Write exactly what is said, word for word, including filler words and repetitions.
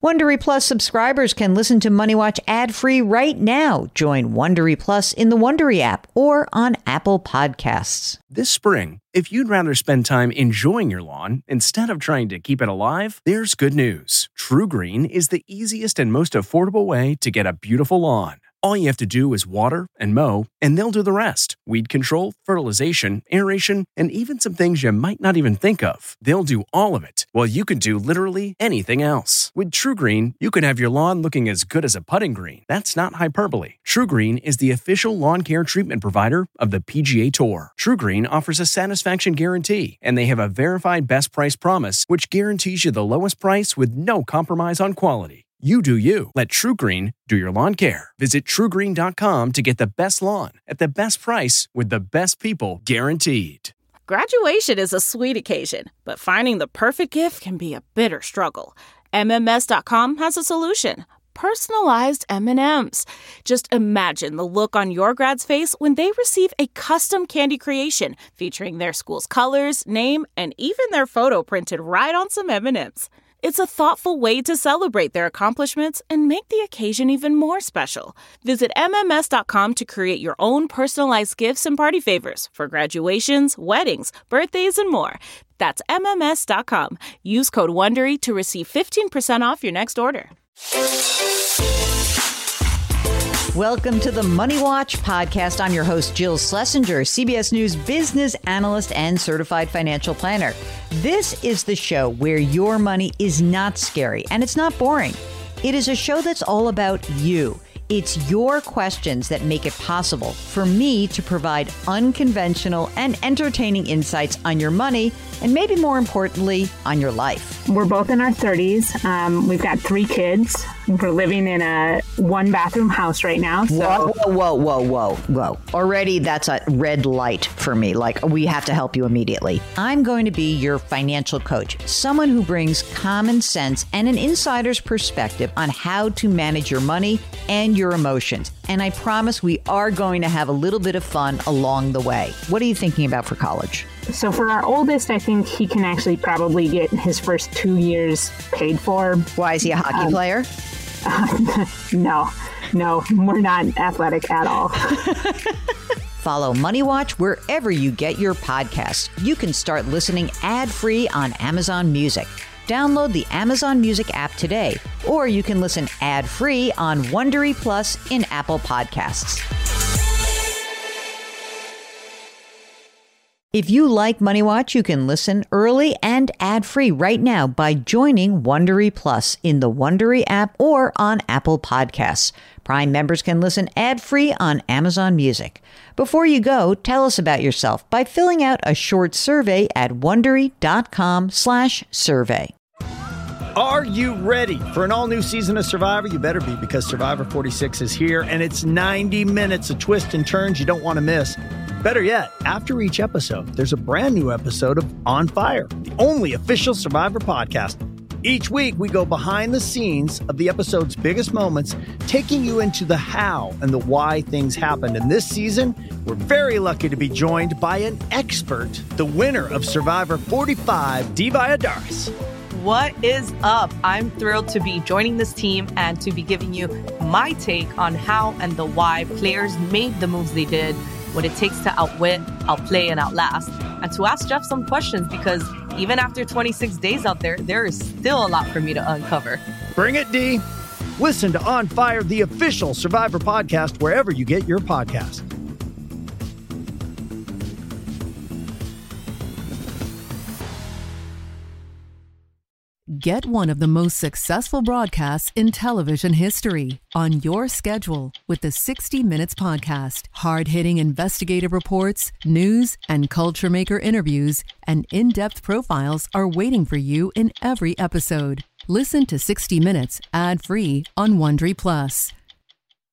Wondery Plus subscribers can listen to Money Watch ad-free right now. Join Wondery Plus in the Wondery app or on Apple Podcasts. This spring, if you'd rather spend time enjoying your lawn instead of trying to keep it alive, there's good news. TruGreen is the easiest and most affordable way to get a beautiful lawn. All you have to do is water and mow, and they'll do the rest. Weed control, fertilization, aeration, and even some things you might not even think of. They'll do all of it, while you can do literally anything else. With TruGreen, you can have your lawn looking as good as a putting green. That's not hyperbole. TruGreen is the official lawn care treatment provider of the P G A Tour. TruGreen offers a satisfaction guarantee, and they have a verified best price promise, which guarantees you the lowest price with no compromise on quality. You do you. Let TruGreen do your lawn care. Visit True Green dot com to get the best lawn at the best price with the best people guaranteed. Graduation is a sweet occasion, but finding the perfect gift can be a bitter struggle. M M S dot com has a solution. Personalized M and M's. Just imagine the look on your grad's face when they receive a custom candy creation featuring their school's colors, name, and even their photo printed right on some M and M's. It's a thoughtful way to celebrate their accomplishments and make the occasion even more special. Visit M M S dot com to create your own personalized gifts and party favors for graduations, weddings, birthdays, and more. That's M M S dot com. Use code WONDERY to receive fifteen percent off your next order. Welcome to the Money Watch podcast. I'm your host, Jill Schlesinger, C B S News business analyst and certified financial planner. This is the show where your money is not scary and it's not boring. It is a show that's all about you. It's your questions that make it possible for me to provide unconventional and entertaining insights on your money and maybe more importantly, on your life. We're both in our thirties. Um, we've got three kids. We're living in a one-bathroom house right now. So. Whoa, whoa, whoa, whoa, whoa. Already that's a red light for me. Like, we have to help you immediately. I'm going to be your financial coach, someone who brings common sense and an insider's perspective on how to manage your money and your emotions. And I promise we are going to have a little bit of fun along the way. What are you thinking about for college? So for our oldest, I think he can actually probably get his first two years paid for. Why, is he a hockey um, player? Uh, no, no, we're not athletic at all. Follow Money Watch wherever you get your podcasts. You can start listening ad-free on Amazon Music. Download the Amazon Music app today, or you can listen ad-free on Wondery Plus in Apple Podcasts. If you like Money Watch, you can listen early and ad-free right now by joining Wondery Plus in the Wondery app or on Apple Podcasts. Prime members can listen ad-free on Amazon Music. Before you go, tell us about yourself by filling out a short survey at Wondery dot com slash survey. Are you ready for an all-new season of Survivor? You better be, because Survivor forty-six is here, and it's ninety minutes of twists and turns you don't want to miss. Better yet, after each episode, there's a brand new episode of On Fire, the only official Survivor podcast. Each week, we go behind the scenes of the episode's biggest moments, taking you into the how and the why things happened. And this season, we're very lucky to be joined by an expert, the winner of Survivor forty-five, Dee Valladares. What is up? I'm thrilled to be joining this team and to be giving you my take on how and the why players made the moves they did, what it takes to outwit, outplay, and outlast, and to ask Jeff some questions, because even after twenty-six days out there, there is still a lot for me to uncover. Bring it, Dee. Listen to On Fire, the official Survivor podcast, wherever you get your podcast. Get one of the most successful broadcasts in television history on your schedule with the sixty minutes podcast. Hard-hitting investigative reports, news, and culture maker interviews, and in-depth profiles are waiting for you in every episode. Listen to sixty minutes ad-free on Wondery Plus.